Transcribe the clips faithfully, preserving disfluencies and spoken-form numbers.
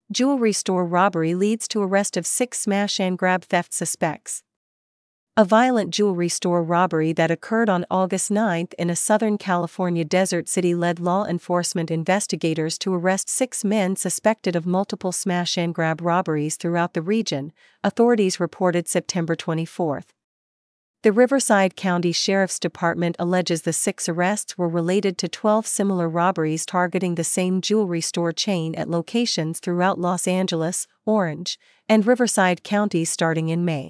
Jewelry store robbery leads to arrest of six smash and grab theft suspects. A violent jewelry store robbery that occurred on August ninth in a Southern California desert city led law enforcement investigators to arrest six men suspected of multiple smash and grab robberies throughout the region, authorities reported September twenty-fourth. The Riverside County Sheriff's Department alleges the six arrests were related to twelve similar robberies targeting the same jewelry store chain at locations throughout Los Angeles, Orange, and Riverside counties starting in May.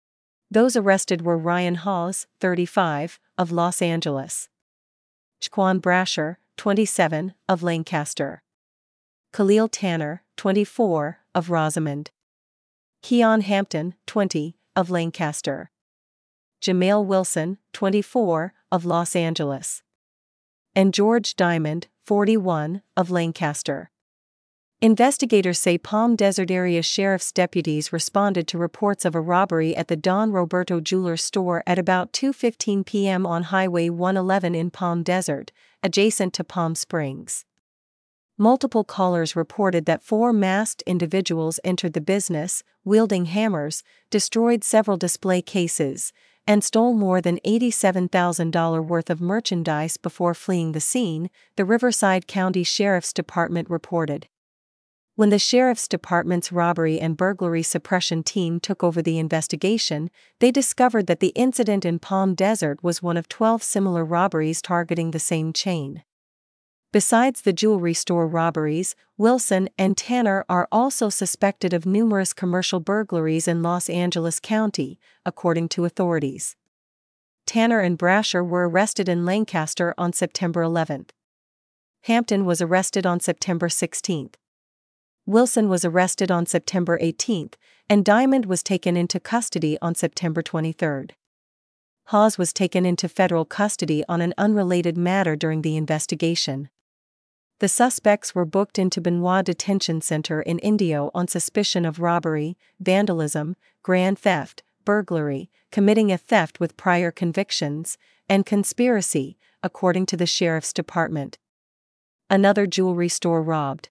Those arrested were Ryan Hawes, thirty-five, of Los Angeles; Jaquan Brasher, twenty-seven, of Lancaster; Khalil Tanner, twenty-four, of Rosamond; Keon Hampton, twenty, of Lancaster; Jamail Wilson, twenty-four, of Los Angeles; and George Diamond, forty-one, of Lancaster. Investigators say Palm Desert area sheriff's deputies responded to reports of a robbery at the Don Roberto Jewelers store at about two fifteen p m on Highway one eleven in Palm Desert, adjacent to Palm Springs. Multiple callers reported that four masked individuals entered the business, wielding hammers, destroyed several display cases, and stole more than eighty-seven thousand dollars worth of merchandise before fleeing the scene, the Riverside County Sheriff's Department reported. When the Sheriff's Department's robbery and burglary suppression team took over the investigation, they discovered that the incident in Palm Desert was one of twelve similar robberies targeting the same chain. Besides the jewelry store robberies, Wilson and Tanner are also suspected of numerous commercial burglaries in Los Angeles County, according to authorities. Tanner and Brasher were arrested in Lancaster on September eleventh. Hampton was arrested on September sixteenth. Wilson was arrested on September eighteenth, and Diamond was taken into custody on September twenty-third. Hawes was taken into federal custody on an unrelated matter during the investigation. The suspects were booked into Benoit Detention Center in Indio on suspicion of robbery, vandalism, grand theft, burglary, committing a theft with prior convictions, and conspiracy, according to the Sheriff's Department. Another jewelry store robbed.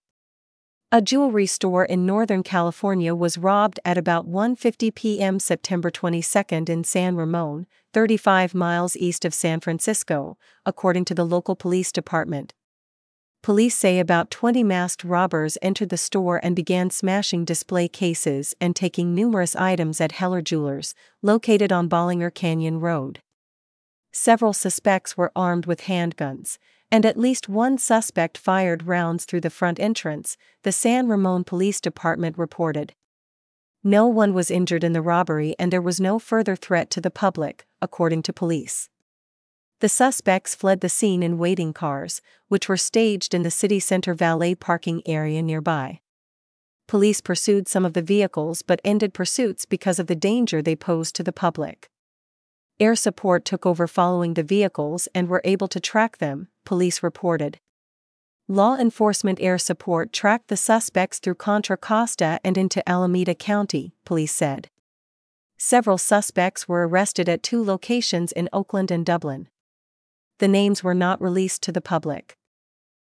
A jewelry store in Northern California was robbed at about one fifty p m September twenty-second in San Ramon, thirty-five miles east of San Francisco, according to the local police department. Police say about twenty masked robbers entered the store and began smashing display cases and taking numerous items at Heller Jewelers, located on Bollinger Canyon Road. Several suspects were armed with handguns, and at least one suspect fired rounds through the front entrance, the San Ramon Police Department reported. No one was injured in the robbery and there was no further threat to the public, according to police. The suspects fled the scene in waiting cars, which were staged in the city center valet parking area nearby. Police pursued some of the vehicles but ended pursuits because of the danger they posed to the public. Air support took over following the vehicles and were able to track them, police reported. Law enforcement air support tracked the suspects through Contra Costa and into Alameda County, police said. Several suspects were arrested at two locations in Oakland and Dublin. The names were not released to the public.